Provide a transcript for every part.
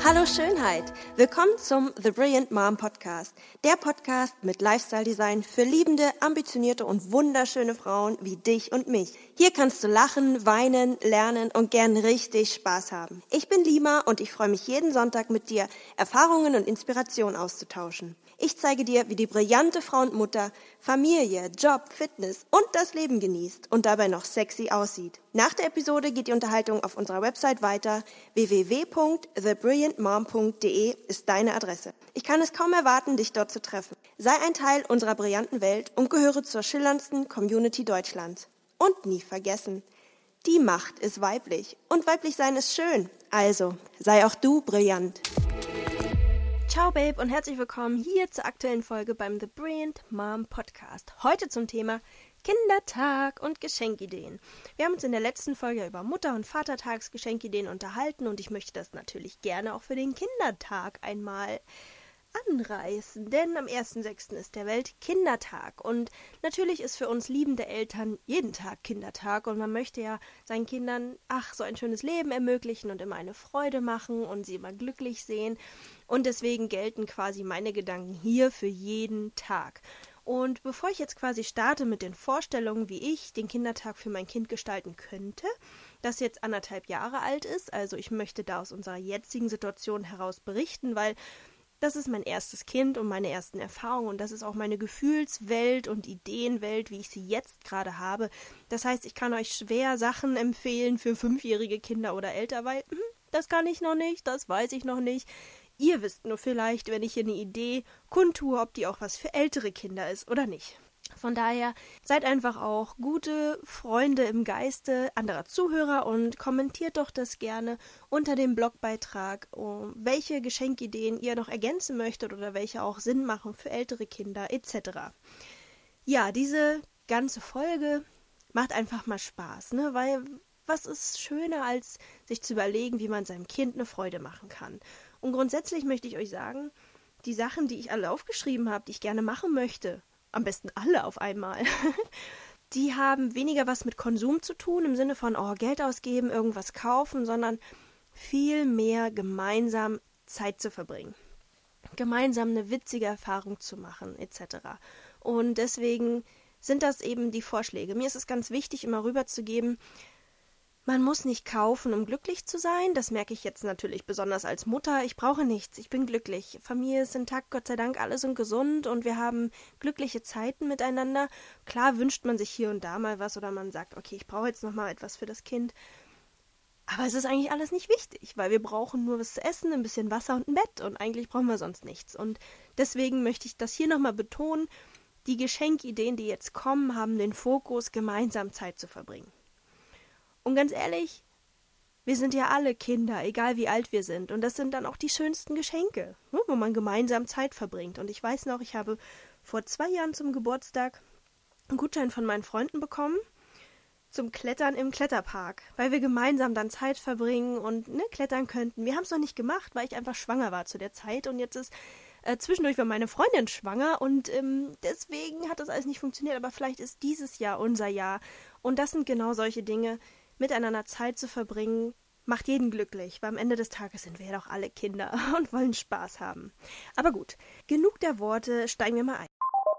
Hallo Schönheit, willkommen zum The Brilliant Mom Podcast. Der Podcast mit Lifestyle-Design für liebende, ambitionierte und wunderschöne Frauen wie dich und mich. Hier kannst du lachen, weinen, lernen und gern richtig Spaß haben. Ich bin Lima und ich freue mich jeden Sonntag mit dir, Erfahrungen und Inspiration auszutauschen. Ich zeige dir, wie die brillante Frau und Mutter Familie, Job, Fitness und das Leben genießt und dabei noch sexy aussieht. Nach der Episode geht die Unterhaltung auf unserer Website weiter. www.thebrilliantmom.de ist deine Adresse. Ich kann es kaum erwarten, dich dort zu treffen. Sei ein Teil unserer brillanten Welt und gehöre zur schillerndsten Community Deutschlands. Und nie vergessen, die Macht ist weiblich und weiblich sein ist schön. Also, sei auch du brillant. Ciao Babe und herzlich willkommen hier zur aktuellen Folge beim The Brilliant Mom Podcast. Heute zum Thema Kindertag und Geschenkideen. Wir haben uns in der letzten Folge über Mutter- und Vatertagsgeschenkideen unterhalten und ich möchte das natürlich gerne auch für den Kindertag einmal anreißen, denn am 1.6. ist der Weltkindertag und natürlich ist für uns liebende Eltern jeden Tag Kindertag und man möchte ja seinen Kindern, so ein schönes Leben ermöglichen und immer eine Freude machen und sie immer glücklich sehen und deswegen gelten quasi meine Gedanken hier für jeden Tag. Und bevor ich jetzt quasi starte mit den Vorstellungen, wie ich den Kindertag für mein Kind gestalten könnte, das jetzt 1,5 Jahre alt ist, also ich möchte da aus unserer jetzigen Situation heraus berichten, weil das ist mein erstes Kind und meine ersten Erfahrungen und das ist auch meine Gefühlswelt und Ideenwelt, wie ich sie jetzt gerade habe. Das heißt, ich kann euch schwer Sachen empfehlen für 5-jährige Kinder oder älter, weil das kann ich noch nicht, das weiß ich noch nicht. Ihr wisst nur vielleicht, wenn ich hier eine Idee kundtue, ob die auch was für ältere Kinder ist oder nicht. Von daher seid einfach auch gute Freunde im Geiste anderer Zuhörer und kommentiert doch das gerne unter dem Blogbeitrag, welche Geschenkideen ihr noch ergänzen möchtet oder welche auch Sinn machen für ältere Kinder etc. Ja, diese ganze Folge macht einfach mal Spaß, ne? Weil was ist schöner, als sich zu überlegen, wie man seinem Kind eine Freude machen kann. Und grundsätzlich möchte ich euch sagen, die Sachen, die ich alle aufgeschrieben habe, die ich gerne machen möchte, am besten alle auf einmal, die haben weniger was mit Konsum zu tun, im Sinne von Geld ausgeben, irgendwas kaufen, sondern viel mehr gemeinsam Zeit zu verbringen. Gemeinsam eine witzige Erfahrung zu machen, etc. Und deswegen sind das eben die Vorschläge. Mir ist es ganz wichtig, immer rüberzugeben, man muss nicht kaufen, um glücklich zu sein. Das merke ich jetzt natürlich besonders als Mutter. Ich brauche nichts, ich bin glücklich. Familie ist intakt, Gott sei Dank, alle sind gesund und wir haben glückliche Zeiten miteinander. Klar wünscht man sich hier und da mal was oder man sagt, okay, ich brauche jetzt nochmal etwas für das Kind. Aber es ist eigentlich alles nicht wichtig, weil wir brauchen nur was zu essen, ein bisschen Wasser und ein Bett und eigentlich brauchen wir sonst nichts. Und deswegen möchte ich das hier nochmal betonen, die Geschenkideen, die jetzt kommen, haben den Fokus, gemeinsam Zeit zu verbringen. Und ganz ehrlich, wir sind ja alle Kinder, egal wie alt wir sind. Und das sind dann auch die schönsten Geschenke, wo man gemeinsam Zeit verbringt. Und ich weiß noch, ich habe vor 2 Jahren zum Geburtstag einen Gutschein von meinen Freunden bekommen zum Klettern im Kletterpark, weil wir gemeinsam dann Zeit verbringen und klettern könnten. Wir haben es noch nicht gemacht, weil ich einfach schwanger war zu der Zeit. Und jetzt ist zwischendurch war meine Freundin schwanger und deswegen hat das alles nicht funktioniert. Aber vielleicht ist dieses Jahr unser Jahr. Und das sind genau solche Dinge, miteinander Zeit zu verbringen, macht jeden glücklich, weil am Ende des Tages sind wir ja doch alle Kinder und wollen Spaß haben. Aber gut, genug der Worte, steigen wir mal ein.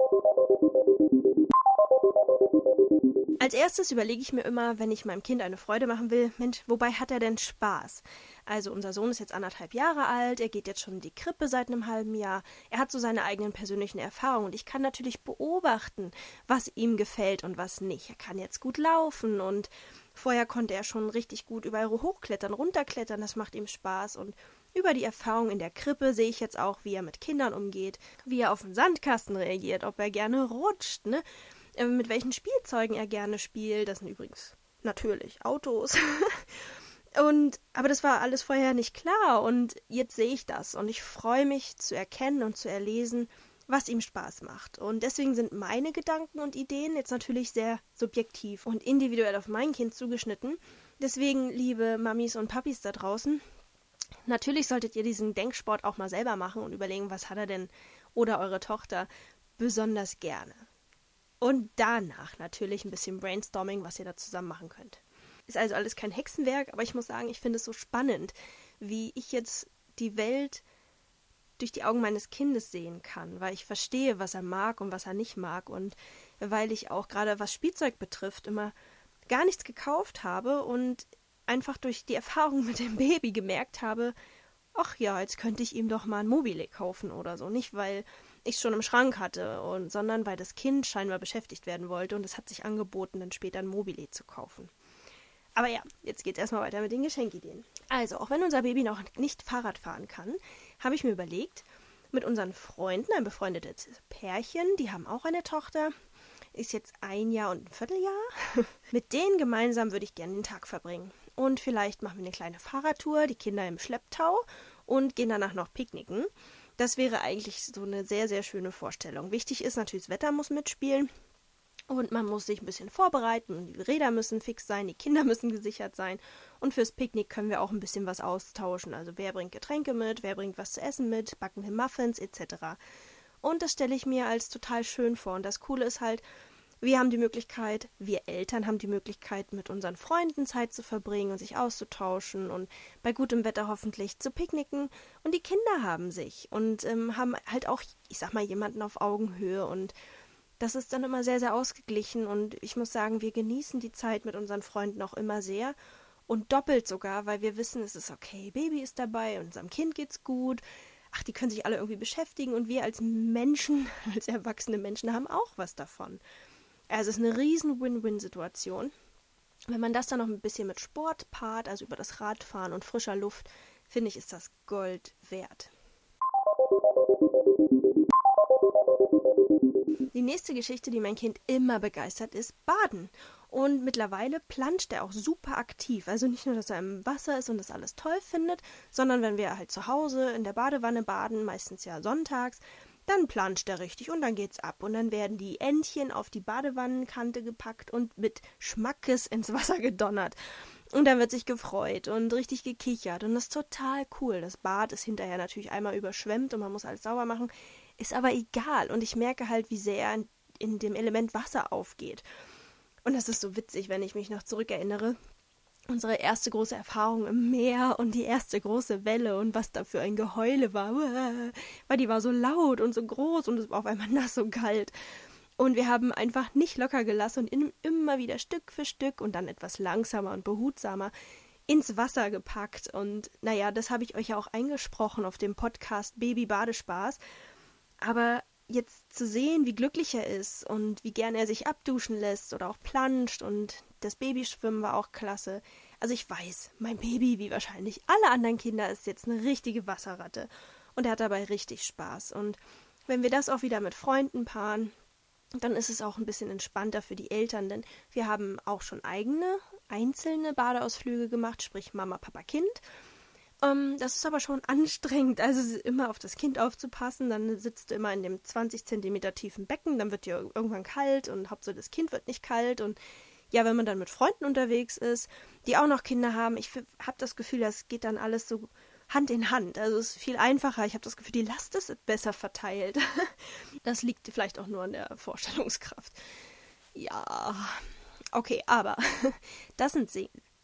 Als erstes überlege ich mir immer, wenn ich meinem Kind eine Freude machen will, Mensch, wobei hat er denn Spaß? Also unser Sohn ist jetzt 1,5 Jahre alt, er geht jetzt schon in die Krippe seit einem halben Jahr, er hat so seine eigenen persönlichen Erfahrungen und ich kann natürlich beobachten, was ihm gefällt und was nicht. Er kann jetzt gut laufen und vorher konnte er schon richtig gut überall hochklettern, runterklettern, das macht ihm Spaß und über die Erfahrung in der Krippe sehe ich jetzt auch, wie er mit Kindern umgeht, wie er auf den Sandkasten reagiert, ob er gerne rutscht, mit welchen Spielzeugen er gerne spielt. Das sind übrigens natürlich Autos. Aber das war alles vorher nicht klar und jetzt sehe ich das und ich freue mich zu erkennen und zu erlesen, was ihm Spaß macht. Und deswegen sind meine Gedanken und Ideen jetzt natürlich sehr subjektiv und individuell auf mein Kind zugeschnitten. Deswegen, liebe Mamis und Papis da draußen, natürlich solltet ihr diesen Denksport auch mal selber machen und überlegen, was hat er denn oder eure Tochter besonders gerne. Und danach natürlich ein bisschen Brainstorming, was ihr da zusammen machen könnt. Ist also alles kein Hexenwerk, aber ich muss sagen, ich finde es so spannend, wie ich jetzt die Welt durch die Augen meines Kindes sehen kann, weil ich verstehe, was er mag und was er nicht mag und weil ich auch gerade was Spielzeug betrifft immer gar nichts gekauft habe und einfach durch die Erfahrung mit dem Baby gemerkt habe, ach ja, jetzt könnte ich ihm doch mal ein Mobile kaufen oder so. Nicht, weil ich es schon im Schrank hatte, sondern weil das Kind scheinbar beschäftigt werden wollte und es hat sich angeboten, dann später ein Mobile zu kaufen. Aber ja, jetzt geht's erstmal weiter mit den Geschenkideen. Also, auch wenn unser Baby noch nicht Fahrrad fahren kann, habe ich mir überlegt, mit unseren Freunden, ein befreundetes Pärchen, die haben auch eine Tochter, ist jetzt 1 Jahr und ein Vierteljahr. Mit denen gemeinsam würde ich gerne den Tag verbringen. Und vielleicht machen wir eine kleine Fahrradtour, die Kinder im Schlepptau und gehen danach noch picknicken. Das wäre eigentlich so eine sehr, sehr schöne Vorstellung. Wichtig ist natürlich, das Wetter muss mitspielen. Und man muss sich ein bisschen vorbereiten, die Räder müssen fix sein, die Kinder müssen gesichert sein. Und fürs Picknick können wir auch ein bisschen was austauschen. Also wer bringt Getränke mit, wer bringt was zu essen mit, backen wir Muffins etc. Und das stelle ich mir als total schön vor. Und das Coole ist halt, wir haben die Möglichkeit, wir Eltern haben die Möglichkeit, mit unseren Freunden Zeit zu verbringen und sich auszutauschen und bei gutem Wetter hoffentlich zu picknicken. Und die Kinder haben sich und haben halt auch, ich sag mal, jemanden auf Augenhöhe und das ist dann immer sehr, sehr ausgeglichen und ich muss sagen, wir genießen die Zeit mit unseren Freunden auch immer sehr und doppelt sogar, weil wir wissen, es ist okay, Baby ist dabei, unserem Kind geht's gut, ach, die können sich alle irgendwie beschäftigen und wir als Menschen, als erwachsene Menschen haben auch was davon. Also es ist eine riesen Win-Win-Situation. Wenn man das dann noch ein bisschen mit Sport paart, also über das Radfahren und frischer Luft, finde ich, ist das Gold wert. Die nächste Geschichte, die mein Kind immer begeistert, ist Baden. Und mittlerweile planscht er auch super aktiv. Also nicht nur, dass er im Wasser ist und das alles toll findet, sondern wenn wir halt zu Hause in der Badewanne baden, meistens ja sonntags, dann planscht er richtig und dann geht's ab. Und dann werden die Entchen auf die Badewannenkante gepackt und mit Schmackes ins Wasser gedonnert. Und dann wird sich gefreut und richtig gekichert. Und das ist total cool. Das Bad ist hinterher natürlich einmal überschwemmt und man muss alles sauber machen. Ist aber egal. Und ich merke halt, wie sehr er in dem Element Wasser aufgeht. Und das ist so witzig, wenn ich mich noch zurückerinnere. Unsere erste große Erfahrung im Meer und die erste große Welle und was da für ein Geheule war. Weil die war so laut und so groß und es war auf einmal nass und kalt. Und wir haben einfach nicht locker gelassen und immer wieder Stück für Stück und dann etwas langsamer und behutsamer ins Wasser gepackt. Und naja, das habe ich euch ja auch eingesprochen auf dem Podcast Baby Badespaß. Aber jetzt zu sehen, wie glücklich er ist und wie gern er sich abduschen lässt oder auch planscht und das Babyschwimmen war auch klasse. Also ich weiß, mein Baby, wie wahrscheinlich alle anderen Kinder, ist jetzt eine richtige Wasserratte und er hat dabei richtig Spaß. Und wenn wir das auch wieder mit Freunden paaren, dann ist es auch ein bisschen entspannter für die Eltern, denn wir haben auch schon eigene, einzelne Badeausflüge gemacht, sprich Mama, Papa, Kind. Das ist aber schon anstrengend, also immer auf das Kind aufzupassen, dann sitzt du immer in dem 20 Zentimeter tiefen Becken, dann wird dir irgendwann kalt und Hauptsache das Kind wird nicht kalt und ja, wenn man dann mit Freunden unterwegs ist, die auch noch Kinder haben, ich habe das Gefühl, das geht dann alles so Hand in Hand, also es ist viel einfacher, ich habe das Gefühl, die Last ist besser verteilt. Das liegt vielleicht auch nur an der Vorstellungskraft. Ja, okay, aber das sind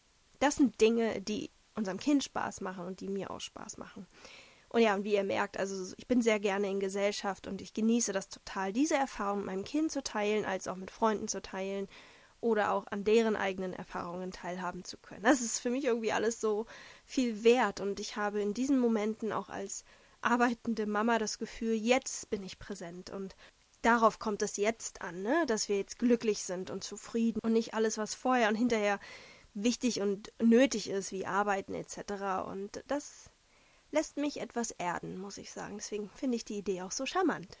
Dinge, die unserem Kind Spaß machen und die mir auch Spaß machen. Und ja, und wie ihr merkt, also ich bin sehr gerne in Gesellschaft und ich genieße das total, diese Erfahrung mit meinem Kind zu teilen, als auch mit Freunden zu teilen oder auch an deren eigenen Erfahrungen teilhaben zu können. Das ist für mich irgendwie alles so viel wert und ich habe in diesen Momenten auch als arbeitende Mama das Gefühl, jetzt bin ich präsent und darauf kommt es jetzt an, ne? Dass wir jetzt glücklich sind und zufrieden und nicht alles, was vorher und hinterher wichtig und nötig ist, wie Arbeiten etc. Und das lässt mich etwas erden, muss ich sagen. Deswegen finde ich die Idee auch so charmant.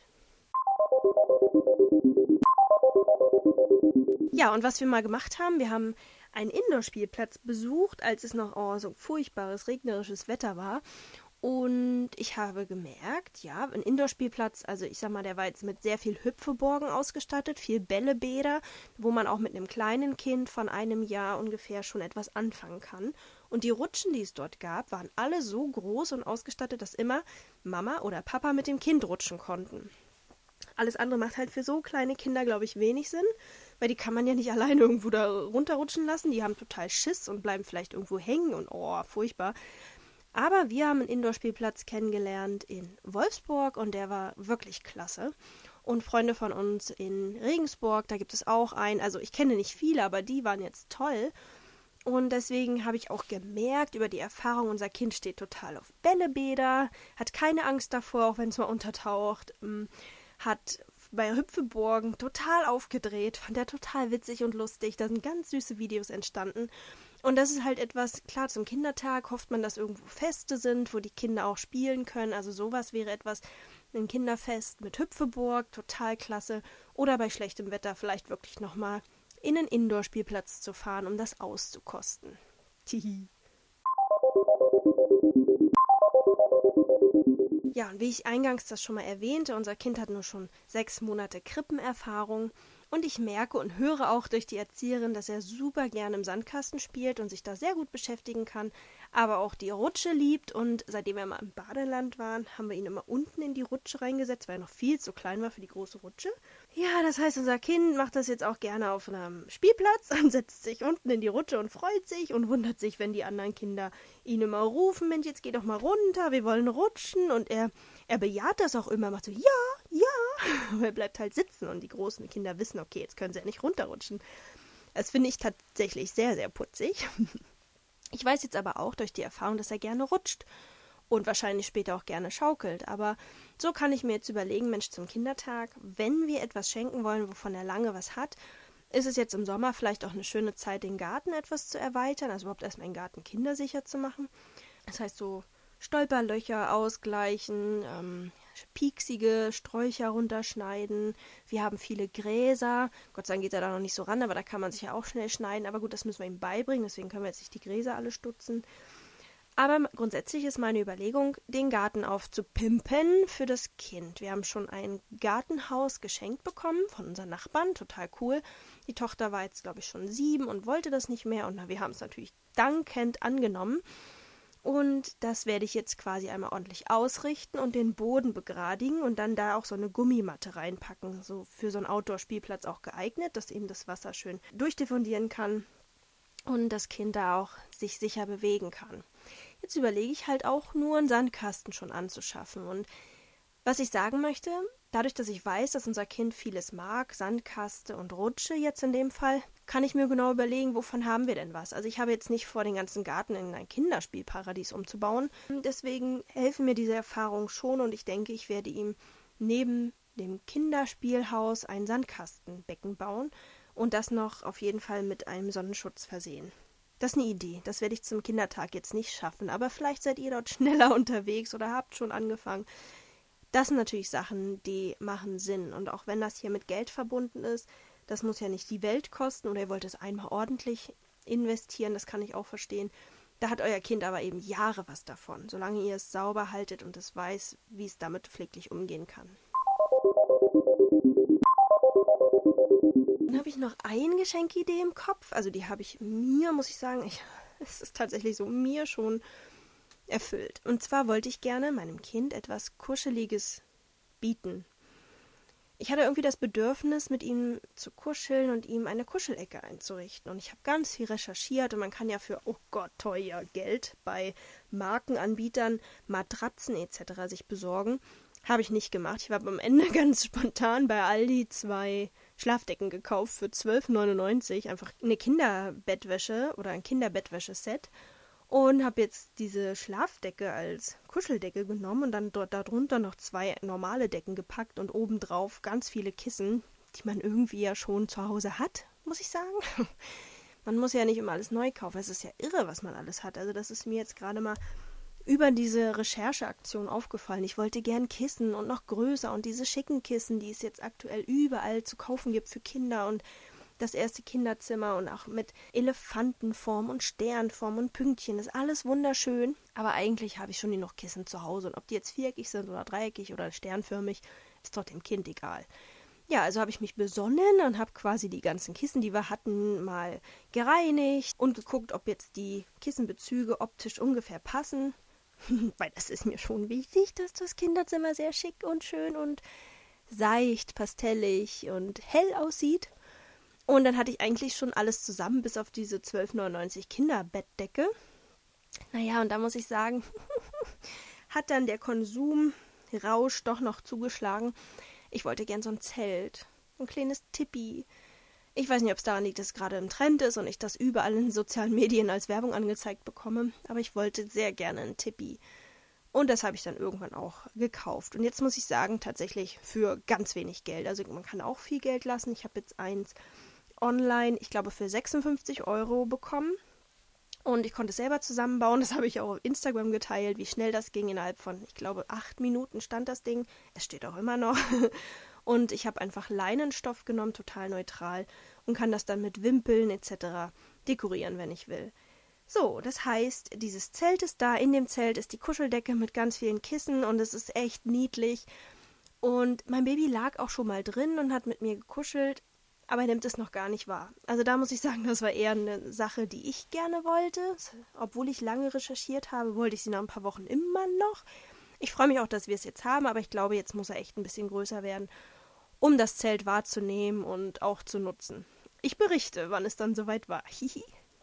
Ja, und was wir mal gemacht haben, wir haben einen Indoor-Spielplatz besucht, als es noch so furchtbares, regnerisches Wetter war. Und ich habe gemerkt, ja, ein Indoor-Spielplatz, also ich sag mal, der war jetzt mit sehr viel Hüpfeburgen ausgestattet, viel Bällebäder, wo man auch mit einem kleinen Kind von 1 Jahr ungefähr schon etwas anfangen kann. Und die Rutschen, die es dort gab, waren alle so groß und ausgestattet, dass immer Mama oder Papa mit dem Kind rutschen konnten. Alles andere macht halt für so kleine Kinder, glaube ich, wenig Sinn, weil die kann man ja nicht alleine irgendwo da runterrutschen lassen. Die haben total Schiss und bleiben vielleicht irgendwo hängen und furchtbar. Aber wir haben einen Indoor-Spielplatz kennengelernt in Wolfsburg und der war wirklich klasse. Und Freunde von uns in Regensburg, da gibt es auch einen. Also ich kenne nicht viele, aber die waren jetzt toll. Und deswegen habe ich auch gemerkt über die Erfahrung, unser Kind steht total auf Bällebäder, hat keine Angst davor, auch wenn es mal untertaucht, hat bei Hüpfeburgen total aufgedreht, fand er total witzig und lustig. Da sind ganz süße Videos entstanden. Und das ist halt etwas, klar, zum Kindertag hofft man, dass irgendwo Feste sind, wo die Kinder auch spielen können. Also sowas wäre etwas, ein Kinderfest mit Hüpfeburg, total klasse. Oder bei schlechtem Wetter vielleicht wirklich nochmal in einen Indoor-Spielplatz zu fahren, um das auszukosten. Tihi. Ja, und wie ich eingangs das schon mal erwähnte, unser Kind hat nur schon 6 Monate Krippenerfahrung. Und ich merke und höre auch durch die Erzieherin, dass er super gerne im Sandkasten spielt und sich da sehr gut beschäftigen kann, aber auch die Rutsche liebt. Und seitdem wir mal im Badeland waren, haben wir ihn immer unten in die Rutsche reingesetzt, weil er noch viel zu klein war für die große Rutsche. Ja, das heißt, unser Kind macht das jetzt auch gerne auf einem Spielplatz und setzt sich unten in die Rutsche und freut sich und wundert sich, wenn die anderen Kinder ihn immer rufen, Mensch, jetzt geh doch mal runter, wir wollen rutschen. Und er bejaht das auch immer, macht so, ja, ja. Aber er bleibt halt sitzen und die großen Kinder wissen, okay, jetzt können sie ja nicht runterrutschen. Das finde ich tatsächlich sehr, sehr putzig. Ich weiß jetzt aber auch durch die Erfahrung, dass er gerne rutscht und wahrscheinlich später auch gerne schaukelt. Aber so kann ich mir jetzt überlegen, Mensch, zum Kindertag, wenn wir etwas schenken wollen, wovon er lange was hat, ist es jetzt im Sommer vielleicht auch eine schöne Zeit, den Garten etwas zu erweitern, also überhaupt erstmal den Garten kindersicher zu machen. Das heißt so Stolperlöcher ausgleichen, pieksige Sträucher runterschneiden. Wir haben viele Gräser. Gott sei Dank geht er da noch nicht so ran, aber da kann man sich ja auch schnell schneiden. Aber gut, das müssen wir ihm beibringen, deswegen können wir jetzt nicht die Gräser alle stutzen. Aber grundsätzlich ist meine Überlegung, den Garten aufzupimpen für das Kind. Wir haben schon ein Gartenhaus geschenkt bekommen von unseren Nachbarn, total cool. Die Tochter war jetzt, glaube ich, schon 7 und wollte das nicht mehr. Und wir haben es natürlich dankend angenommen. Und das werde ich jetzt quasi einmal ordentlich ausrichten und den Boden begradigen und dann da auch so eine Gummimatte reinpacken, so für so einen Outdoor-Spielplatz auch geeignet, dass eben das Wasser schön durchdiffundieren kann und das Kind da auch sich sicher bewegen kann. Jetzt überlege ich halt auch nur einen Sandkasten schon anzuschaffen und was ich sagen möchte, dadurch, dass ich weiß, dass unser Kind vieles mag, Sandkaste und Rutsche jetzt in dem Fall, kann ich mir genau überlegen, wovon haben wir denn was. Also ich habe jetzt nicht vor, den ganzen Garten in ein Kinderspielparadies umzubauen. Deswegen helfen mir diese Erfahrungen schon und ich denke, ich werde ihm neben dem Kinderspielhaus ein Sandkastenbecken bauen und das noch auf jeden Fall mit einem Sonnenschutz versehen. Das ist eine Idee. Das werde ich zum Kindertag jetzt nicht schaffen, aber vielleicht seid ihr dort schneller unterwegs oder habt schon angefangen. Das sind natürlich Sachen, die machen Sinn. Und auch wenn das hier mit Geld verbunden ist, das muss ja nicht die Welt kosten oder ihr wollt es einmal ordentlich investieren, das kann ich auch verstehen. Da hat euer Kind aber eben Jahre was davon, solange ihr es sauber haltet und es weiß, wie es damit pfleglich umgehen kann. Dann habe ich noch eine Geschenkidee im Kopf. Also die habe ich mir, muss ich sagen, es ist tatsächlich so, mir schon erfüllt. Und zwar wollte ich gerne meinem Kind etwas Kuscheliges bieten. Ich hatte irgendwie das Bedürfnis, mit ihm zu kuscheln und ihm eine Kuschelecke einzurichten. Und ich habe ganz viel recherchiert und man kann ja für, oh Gott, teuer Geld bei Markenanbietern Matratzen etc. sich besorgen. Habe ich nicht gemacht. Ich habe am Ende ganz spontan bei Aldi 2 Schlafdecken gekauft für 12,99. Einfach eine Kinderbettwäsche oder ein Kinderbettwäscheset. Und habe jetzt diese Schlafdecke als Kuscheldecke genommen und dann dort darunter noch 2 normale Decken gepackt und obendrauf ganz viele Kissen, die man irgendwie ja schon zu Hause hat, muss ich sagen. Man muss ja nicht immer alles neu kaufen. Es ist ja irre, was man alles hat. Also das ist mir jetzt gerade mal über diese Rechercheaktion aufgefallen. Ich wollte gern Kissen und noch größer und diese schicken Kissen, die es jetzt aktuell überall zu kaufen gibt für Kinder und das erste Kinderzimmer und auch mit Elefantenform und Sternform und Pünktchen. Das ist alles wunderschön. Aber eigentlich habe ich schon genug Kissen zu Hause. Und ob die jetzt viereckig sind oder dreieckig oder sternförmig, ist doch dem Kind egal. Ja, also habe ich mich besonnen und habe quasi die ganzen Kissen, die wir hatten, mal gereinigt und geguckt, ob jetzt die Kissenbezüge optisch ungefähr passen. Weil das ist mir schon wichtig, dass das Kinderzimmer sehr schick und schön und seicht, pastellig und hell aussieht. Und dann hatte ich eigentlich schon alles zusammen, bis auf diese 12,99 Kinderbettdecke. Naja, und da muss ich sagen, hat dann der Konsumrausch doch noch zugeschlagen. Ich wollte gern so ein Zelt, so ein kleines Tipi. Ich weiß nicht, ob es daran liegt, dass es gerade im Trend ist und ich das überall in den sozialen Medien als Werbung angezeigt bekomme, aber ich wollte sehr gerne ein Tipi. Und das habe ich dann irgendwann auch gekauft. Und jetzt muss ich sagen, tatsächlich für ganz wenig Geld. Also man kann auch viel Geld lassen. Ich habe jetzt eins online, ich glaube, für 56 Euro bekommen. Und ich konnte es selber zusammenbauen. Das habe ich auch auf Instagram geteilt, wie schnell das ging. Innerhalb von, ich glaube, 8 Minuten stand das Ding. Es steht auch immer noch. Und ich habe einfach Leinenstoff genommen, total neutral. Und kann das dann mit Wimpeln etc. dekorieren, wenn ich will. So, das heißt, dieses Zelt ist da. In dem Zelt ist die Kuscheldecke mit ganz vielen Kissen. Und es ist echt niedlich. Und mein Baby lag auch schon mal drin und hat mit mir gekuschelt. Aber er nimmt es noch gar nicht wahr. Also da muss ich sagen, das war eher eine Sache, die ich gerne wollte. Obwohl ich lange recherchiert habe, wollte ich sie nach ein paar Wochen immer noch. Ich freue mich auch, dass wir es jetzt haben, aber ich glaube, jetzt muss er echt ein bisschen größer werden, um das Zelt wahrzunehmen und auch zu nutzen. Ich berichte, wann es dann soweit war. Hihi.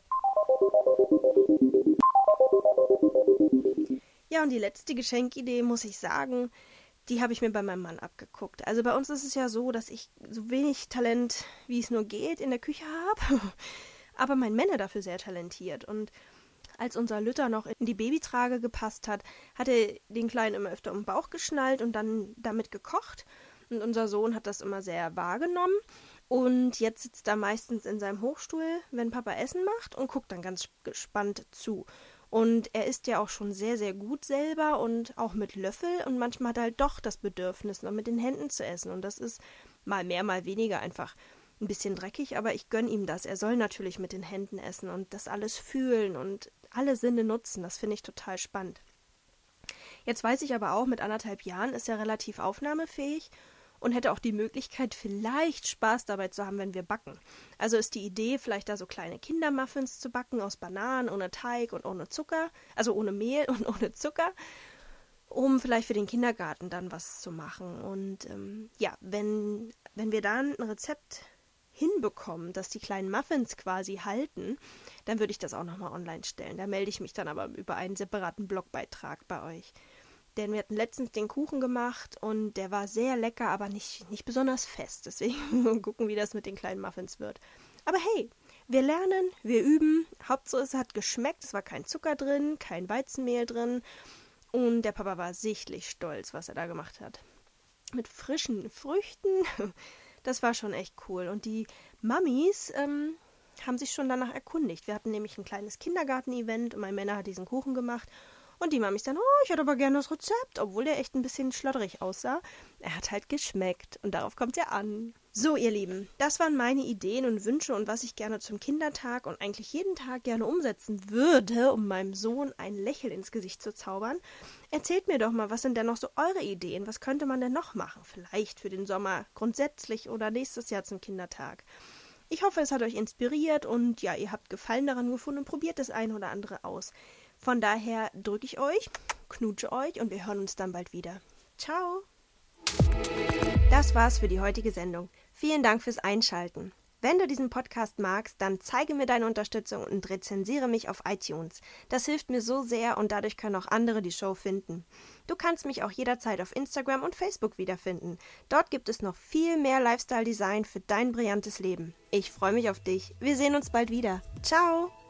Ja, und die letzte Geschenkidee, muss ich sagen, die habe ich mir bei meinem Mann abgeguckt. Also bei uns ist es ja so, dass ich so wenig Talent, wie es nur geht, in der Küche habe. Aber mein Männer dafür sehr talentiert. Und als unser Lütter noch in die Babytrage gepasst hat, hat er den Kleinen immer öfter um den Bauch geschnallt und dann damit gekocht. Und unser Sohn hat das immer sehr wahrgenommen. Und jetzt sitzt er meistens in seinem Hochstuhl, wenn Papa Essen macht und guckt dann ganz gespannt zu. Und er isst ja auch schon sehr, sehr gut selber und auch mit Löffel. Und manchmal hat er halt doch das Bedürfnis, noch mit den Händen zu essen. Und das ist mal mehr, mal weniger einfach ein bisschen dreckig. Aber ich gönne ihm das. Er soll natürlich mit den Händen essen und das alles fühlen und alle Sinne nutzen. Das finde ich total spannend. Jetzt weiß ich aber auch, mit 1,5 Jahren ist er relativ aufnahmefähig und hätte auch die Möglichkeit, vielleicht Spaß dabei zu haben, wenn wir backen. Also ist die Idee, vielleicht da so kleine Kindermuffins zu backen aus Bananen, ohne Teig und ohne Zucker, also ohne Mehl und ohne Zucker, um vielleicht für den Kindergarten dann was zu machen. Und ja, wenn wir dann ein Rezept hinbekommen, dass die kleinen Muffins quasi halten, dann würde ich das auch nochmal online stellen. Da melde ich mich dann aber über einen separaten Blogbeitrag bei euch. Denn wir hatten letztens den Kuchen gemacht und der war sehr lecker, aber nicht besonders fest. Deswegen gucken, wie das mit den kleinen Muffins wird. Aber hey, wir lernen, wir üben. Hauptsache es hat geschmeckt, es war kein Zucker drin, kein Weizenmehl drin. Und der Papa war sichtlich stolz, was er da gemacht hat. Mit frischen Früchten, das war schon echt cool. Und die Mamis haben sich schon danach erkundigt. Wir hatten nämlich ein kleines Kindergarten-Event und mein Männer hat diesen Kuchen gemacht. Und die Mamis dann, oh, ich hätte aber gerne das Rezept, obwohl der echt ein bisschen schlotterig aussah. Er hat halt geschmeckt und darauf kommt er an. So, ihr Lieben, das waren meine Ideen und Wünsche und was ich gerne zum Kindertag und eigentlich jeden Tag gerne umsetzen würde, um meinem Sohn ein Lächeln ins Gesicht zu zaubern. Erzählt mir doch mal, was sind denn noch so eure Ideen? Was könnte man denn noch machen? Vielleicht für den Sommer grundsätzlich oder nächstes Jahr zum Kindertag. Ich hoffe, es hat euch inspiriert und ja, ihr habt Gefallen daran gefunden und probiert das ein oder andere aus. Von daher drücke ich euch, knutsche euch und wir hören uns dann bald wieder. Ciao! Das war's für die heutige Sendung. Vielen Dank fürs Einschalten. Wenn du diesen Podcast magst, dann zeige mir deine Unterstützung und rezensiere mich auf iTunes. Das hilft mir so sehr und dadurch können auch andere die Show finden. Du kannst mich auch jederzeit auf Instagram und Facebook wiederfinden. Dort gibt es noch viel mehr Lifestyle-Design für dein brillantes Leben. Ich freue mich auf dich. Wir sehen uns bald wieder. Ciao!